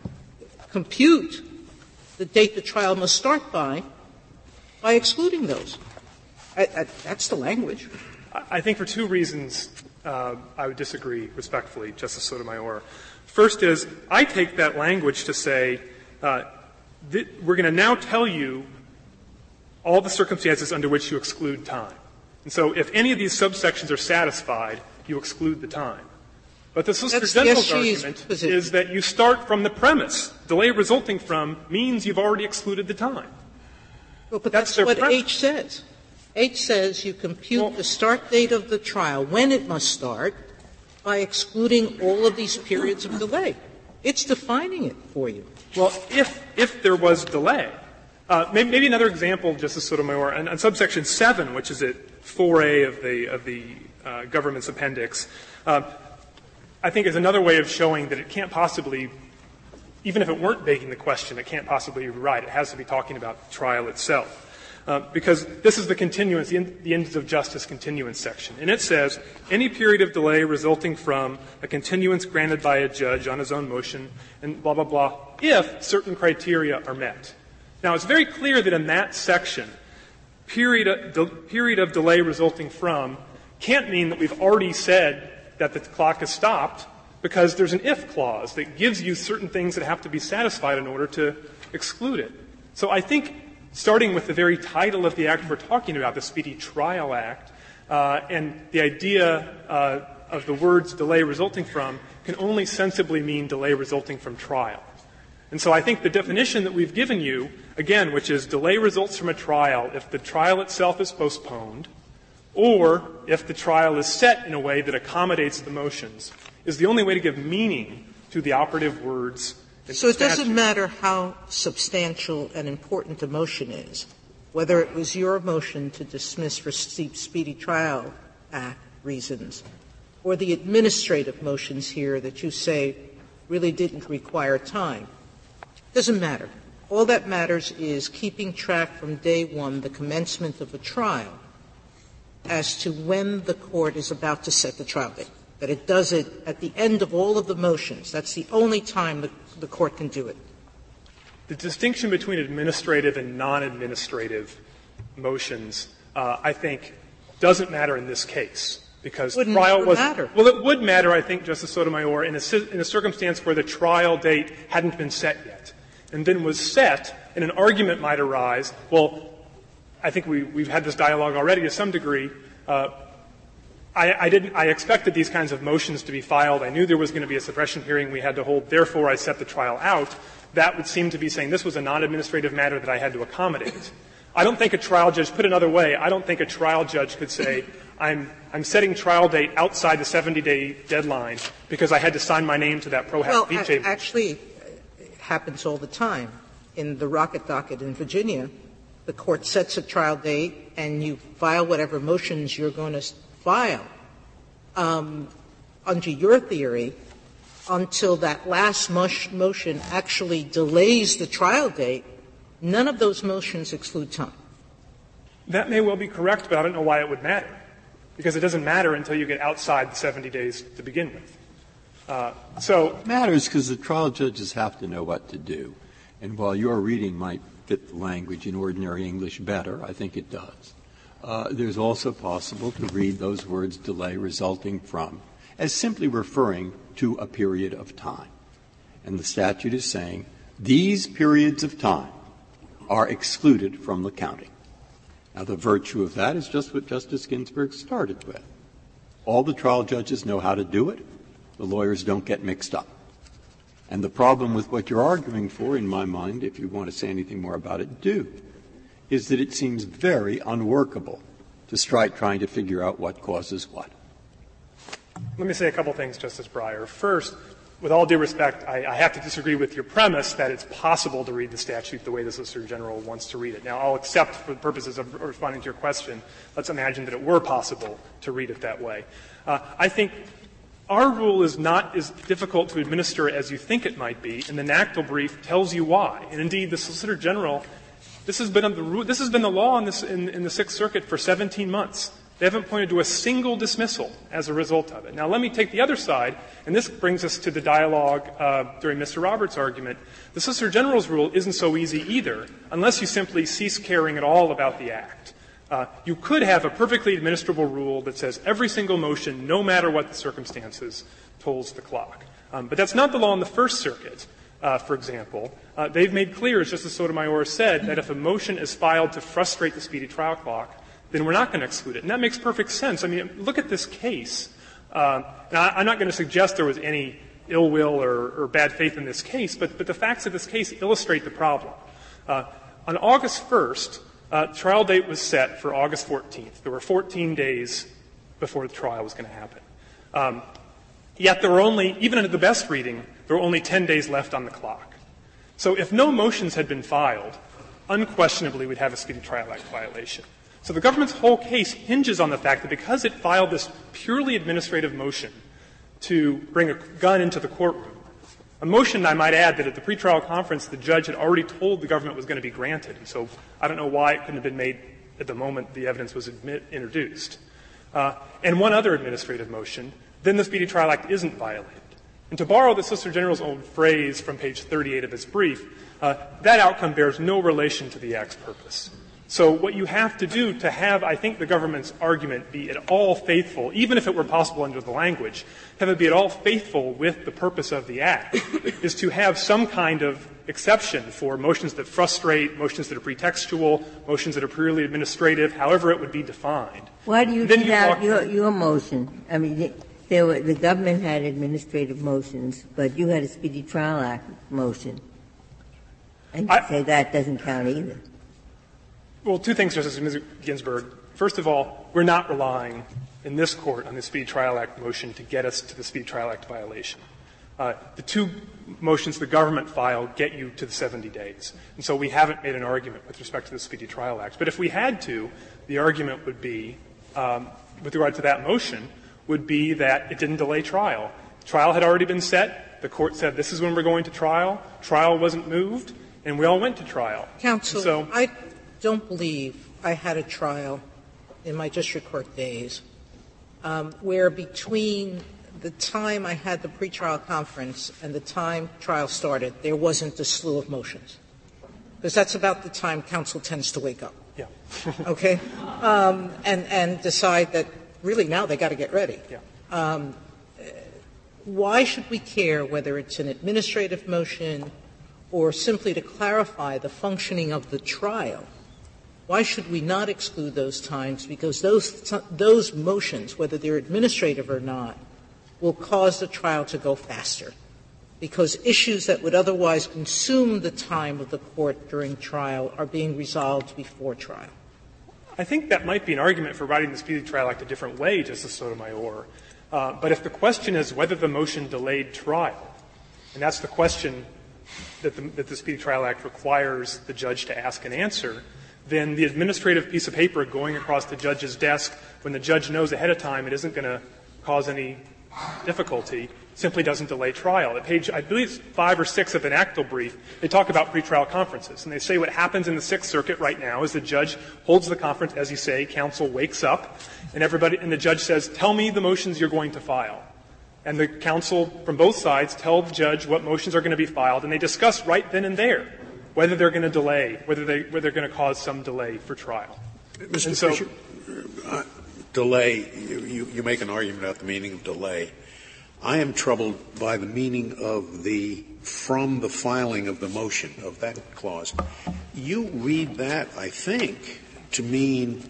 compute the date the trial must start by by excluding those. I, I, that's the language. I think for two reasons uh, I would disagree respectfully, Justice Sotomayor. First is I take that language to say uh, th- we're going to now tell you all the circumstances under which you exclude time. And so if any of these subsections are satisfied, you exclude the time. But the Solicitor General's argument is that you start from the premise. Delay resulting from means you've already excluded the time. Well, but that's, that's what premise. H says. H says you compute well, the start date of the trial, when it must start, by excluding all of these periods of delay. It's defining it for you. Well, if if there was delay, uh, maybe, maybe another example, Justice Sotomayor, on, on subsection seven, which is at four A of the of the uh, government's appendix, uh, I think is another way of showing that it can't possibly, even if it weren't begging the question, it can't possibly be right. It has to be talking about the trial itself. Uh, because this is the continuance, the, in, the ends of justice continuance section. And it says, any period of delay resulting from a continuance granted by a judge on his own motion, and blah, blah, blah, if certain criteria are met. Now, it's very clear that in that section, period of, de, period of delay resulting from can't mean that we've already said that the clock is stopped, because there's an if clause that gives you certain things that have to be satisfied in order to exclude it. So I think, starting with the very title of the act we're talking about, the Speedy Trial Act, uh, and the idea uh, of the words delay resulting from can only sensibly mean delay resulting from trial. And so I think the definition that we've given you, again, which is delay results from a trial if the trial itself is postponed, or if the trial is set in a way that accommodates the motions, is the only way to give meaning to the operative words. So it doesn't matter how substantial and important the motion is, whether it was your motion to dismiss for Speedy Trial Act reasons, or the administrative motions here that you say really didn't require time. It doesn't matter. All that matters is keeping track from day one, the commencement of a trial, as to when the court is about to set the trial date. That it does it at the end of all of the motions. That's the only time the, the court can do it. The distinction between administrative and non-administrative motions, uh, I think, doesn't matter in this case, because Wouldn't trial was matter. Well, it would matter, I think, Justice Sotomayor, in a, in a circumstance where the trial date hadn't been set yet, and then was set, and an argument might arise. Well, I think we, we've had this dialogue already to some degree. Uh, I, I didn't. I expected these kinds of motions to be filed. I knew there was going to be a suppression hearing we had to hold. Therefore, I set the trial out. That would seem to be saying this was a non-administrative matter that I had to accommodate. I don't think a trial judge, put another way, I don't think a trial judge could say, I'm, I'm setting trial date outside the seventy-day deadline because I had to sign my name to that pro well, hac a- actually, it happens all the time. In the Rocket Docket in Virginia, the court sets a trial date and you file whatever motions you're going to file. Um, under your theory, until that last mush motion actually delays the trial date, none of those motions exclude time. That may well be correct, but I don't know why it would matter, because it doesn't matter until you get outside the seventy days to begin with. Uh, so it matters because the trial judges have to know what to do. And while your reading might fit the language in ordinary English better, I think it does. Uh, there's also possible to read those words delay resulting from as simply referring to a period of time. And the statute is saying these periods of time are excluded from the counting. Now, the virtue of that is just what Justice Ginsburg started with. All the trial judges know how to do it. The lawyers don't get mixed up. And the problem with what you're arguing for, in my mind, if you want to say anything more about it, do, is that it seems very unworkable to strike trying to figure out what causes what. Let me say a couple things, Justice Breyer. First, with all due respect, I, I have to disagree with your premise that it's possible to read the statute the way the Solicitor General wants to read it. Now, I'll accept, for the purposes of responding to your question, let's imagine that it were possible to read it that way. Uh, I think our rule is not as difficult to administer as you think it might be, and the NACTL brief tells you why. And indeed, the Solicitor General, this has been, the, this has been the law in, this, in, in the Sixth Circuit for seventeen months. They haven't pointed to a single dismissal as a result of it. Now, let me take the other side, and this brings us to the dialogue uh, during Mister Roberts' argument. The Solicitor General's rule isn't so easy either, unless you simply cease caring at all about the Act. Uh, you could have a perfectly administrable rule that says every single motion, no matter what the circumstances, tolls the clock. Um, but that's not the law in the First Circuit, uh, for example. Uh, they've made clear, as Justice Sotomayor said, that if a motion is filed to frustrate the speedy trial clock, then we're not going to exclude it. And that makes perfect sense. I mean, look at this case. Uh, and I, I'm not going to suggest there was any ill will or, or bad faith in this case, but, but the facts of this case illustrate the problem. Uh, on August first, uh, trial date was set for August fourteenth. There were fourteen days before the trial was going to happen. Um, yet there were only, even under the best reading, there were only ten days left on the clock. So if no motions had been filed, unquestionably we'd have a Speedy Trial Act violation. So the government's whole case hinges on the fact that because it filed this purely administrative motion to bring a gun into the courtroom, a motion, I might add, that at the pretrial conference the judge had already told the government was going to be granted. And so I don't know why it couldn't have been made at the moment the evidence was admit, introduced. Uh, and one other administrative motion, then the Speedy Trial Act isn't violated. And to borrow the Solicitor General's own phrase from page thirty-eight of his brief, uh, that outcome bears no relation to the Act's purpose. So what you have to do to have, I think, the government's argument be at all faithful, even if it were possible under the language, have it be at all faithful with the purpose of the Act, is to have some kind of exception for motions that frustrate, motions that are pretextual, motions that are purely administrative, however it would be defined. Why do you then get you out walk, your, your motion? I mean, there were, the government had administrative motions, but you had a Speedy Trial Act motion. And you I, say that doesn't count either. Well, two things, Justice Ginsburg. First of all, we're not relying in this Court on the Speedy Trial Act motion to get us to the Speedy Trial Act violation. Uh, the two motions the government filed get you to the seventy days. And so we haven't made an argument with respect to the Speedy Trial Act. But if we had to, the argument would be, um, with regard to that motion, would be that it didn't delay trial. Trial had already been set. The Court said this is when we're going to trial. Trial wasn't moved, and we all went to trial. Counsel, so, I don't believe I had a trial in my district court days um, where between the time I had the pretrial conference and the time trial started, there wasn't a slew of motions. Because that's about the time counsel tends to wake up. Yeah. Okay? Um, and, and decide that really now they got to get ready. Yeah. Um, why should we care whether it's an administrative motion or simply to clarify the functioning of the trial? Why should we not exclude those times? Because those, those motions, whether they're administrative or not, will cause the trial to go faster. Because issues that would otherwise consume the time of the court during trial are being resolved before trial. I think that might be an argument for writing the Speedy Trial Act a different way, Justice Sotomayor. Uh, but if the question is whether the motion delayed trial, and that's the question that the, that the Speedy Trial Act requires the judge to ask and answer, then the administrative piece of paper going across the judge's desk when the judge knows ahead of time it isn't going to cause any difficulty simply doesn't delay trial. At page, I believe it's five or six of an ACTL brief, they talk about pretrial conferences. And they say what happens in the Sixth Circuit right now is the judge holds the conference, as you say, counsel wakes up, and everybody, and the judge says, tell me the motions you're going to file. And the counsel from both sides tell the judge what motions are going to be filed, and they discuss right then and there whether they're going to delay, whether, they, whether they're going to cause some delay for trial. Mister And so, Fisher, uh, delay, you, you, you make an argument about the meaning of delay. I am troubled by the meaning of the from the filing of the motion, of that clause. You read that, I think, to mean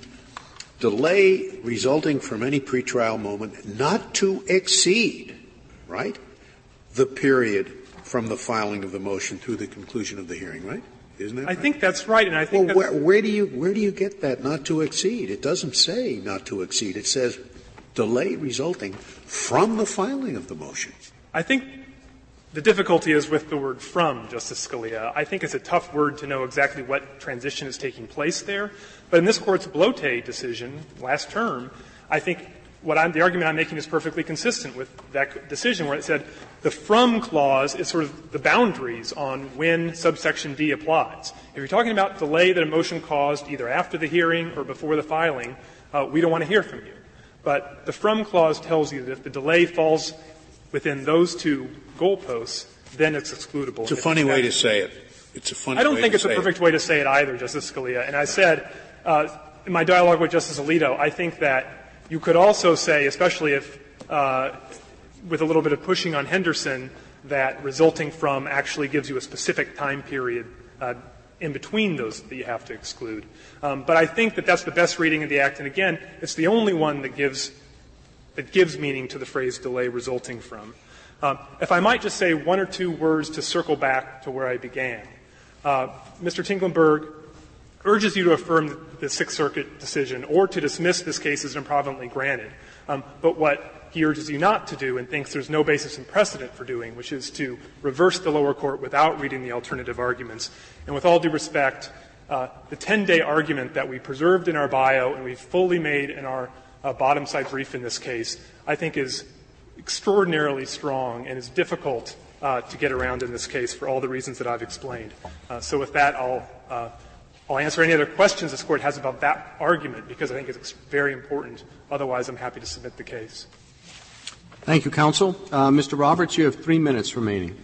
delay resulting from any pretrial moment not to exceed, right, the period from the filing of the motion through the conclusion of the hearing, right? Isn't that I right? think that's right, and I think well, that's where, where do you where do you get that not to exceed? It doesn't say not to exceed. It says delay resulting from the filing of the motion. I think the difficulty is with the word from, Justice Scalia. I think it's a tough word to know exactly what transition is taking place there. But in this Court's Blote decision last term, I think what I'm, the argument I'm making is perfectly consistent with that decision where it said the from clause is sort of the boundaries on when subsection D applies. If you're talking about delay that a motion caused either after the hearing or before the filing, uh, we don't want to hear from you. But the from clause tells you that if the delay falls within those two goalposts, then it's excludable. It's a funny way to say it. It's a funny way to say it. I don't think it's a perfect way to say it either, Justice Scalia. And I said, uh, in my dialogue with Justice Alito, I think that you could also say, especially if, uh, with a little bit of pushing on Henderson, that resulting from actually gives you a specific time period uh, in between those that you have to exclude. Um, but I think that that's the best reading of the Act. And again, it's the only one that gives that gives meaning to the phrase delay resulting from. Um, if I might just say one or two words to circle back to where I began. Uh, Mister Tinklenberg urges you to affirm the Sixth Circuit decision or to dismiss this case as improvidently granted. Um, but what he urges you not to do and thinks there's no basis in precedent for doing, which is to reverse the lower court without reading the alternative arguments. And with all due respect, uh, the ten-day argument that we preserved in our bio and we fully made in our uh, bottom side brief in this case, I think is extraordinarily strong and is difficult uh, to get around in this case for all the reasons that I've explained. Uh, so with that, I'll uh, I'll answer any other questions this Court has about that argument, because I think it's very important. Otherwise, I'm happy to submit the case. Thank you, counsel. Uh, Mister Roberts, you have three minutes remaining.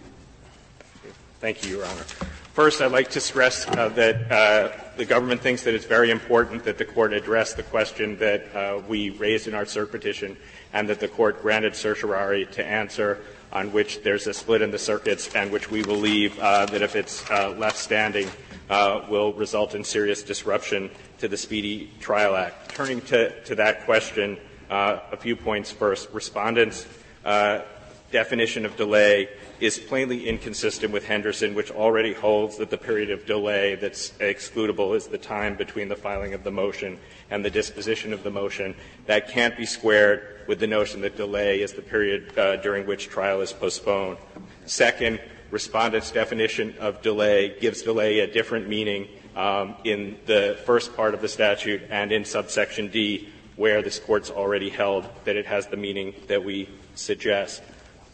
Thank you, Your Honor. First, I'd like to stress uh, that uh, the government thinks that it's very important that the Court address the question that uh, we raised in our cert petition, and that the Court granted certiorari to answer, on which there's a split in the circuits, and which we believe uh, that if it's uh, left standing, Uh, will result in serious disruption to the Speedy Trial Act. Turning to, to that question, uh, a few points first. Respondents' uh, definition of delay is plainly inconsistent with Henderson, which already holds that the period of delay that's excludable is the time between the filing of the motion and the disposition of the motion. That can't be squared with the notion that delay is the period uh, during which trial is postponed. Second, Respondent's definition of delay gives delay a different meaning um, in the first part of the statute and in subsection D, where this Court's already held that it has the meaning that we suggest.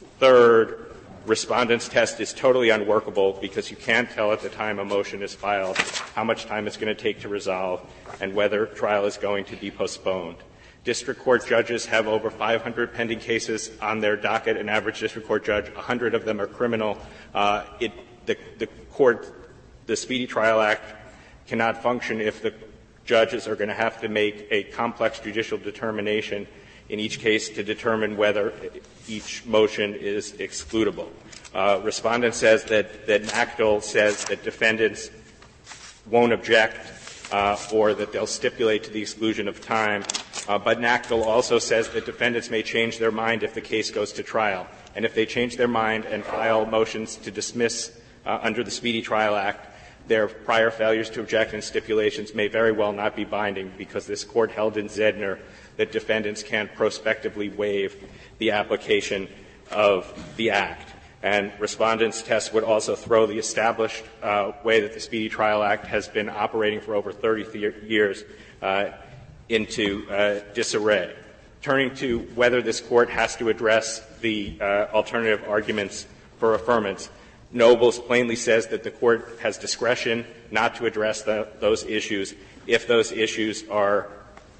Third, Respondent's test is totally unworkable because you can't tell at the time a motion is filed how much time it's going to take to resolve and whether trial is going to be postponed. District court judges have over five hundred pending cases on their docket. An average district court judge, one hundred of them are criminal. Uh, it, the, the court, the Speedy Trial Act cannot function if the judges are going to have to make a complex judicial determination in each case to determine whether each motion is excludable. Uh, Respondent says that, that NACDL says that defendants won't object uh, or that they'll stipulate to the exclusion of time. Uh, but NACDL also says that defendants may change their mind if the case goes to trial. And if they change their mind and file motions to dismiss uh, under the Speedy Trial Act, their prior failures to object and stipulations may very well not be binding, because this Court held in Zedner that defendants can't prospectively waive the application of the Act. And Respondent's test would also throw the established uh, way that the Speedy Trial Act has been operating for over thirty years uh, into uh, disarray. Turning to whether this Court has to address the uh, alternative arguments for affirmance, Nobles plainly says that the Court has discretion not to address the, those issues if those issues are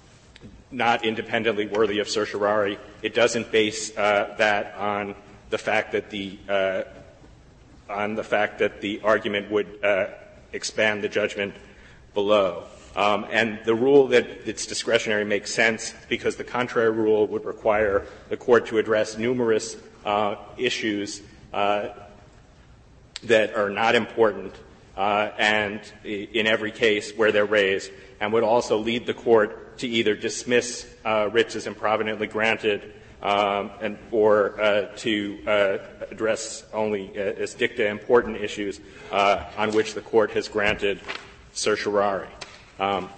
not independently worthy of certiorari. It doesn't base uh, that on the fact that the uh, on the fact that the argument would uh, expand the judgment below. Um, and the rule that it's discretionary makes sense because the contrary rule would require the Court to address numerous uh, issues uh, that are not important uh, and in every case where they're raised, and would also lead the Court to either dismiss uh, writs as improvidently granted um, and or uh, to uh, address only uh, as dicta important issues uh, on which the Court has granted certiorari. Um,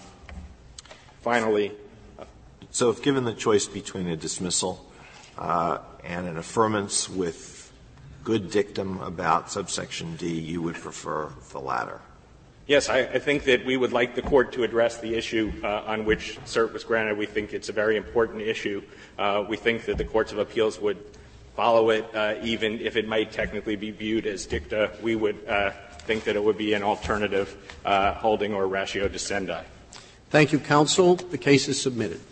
finally, uh, so if given the choice between a dismissal uh, and an affirmance with good dictum about subsection D, you would prefer the latter? Yes, I, I think that we would like the Court to address the issue uh, on which cert was granted. We think it's a very important issue. Uh, we think that the courts of appeals would follow it, uh, even if it might technically be viewed as dicta. We would uh, think that it would be an alternative uh, holding or ratio discendi. Thank you, counsel. The case is submitted.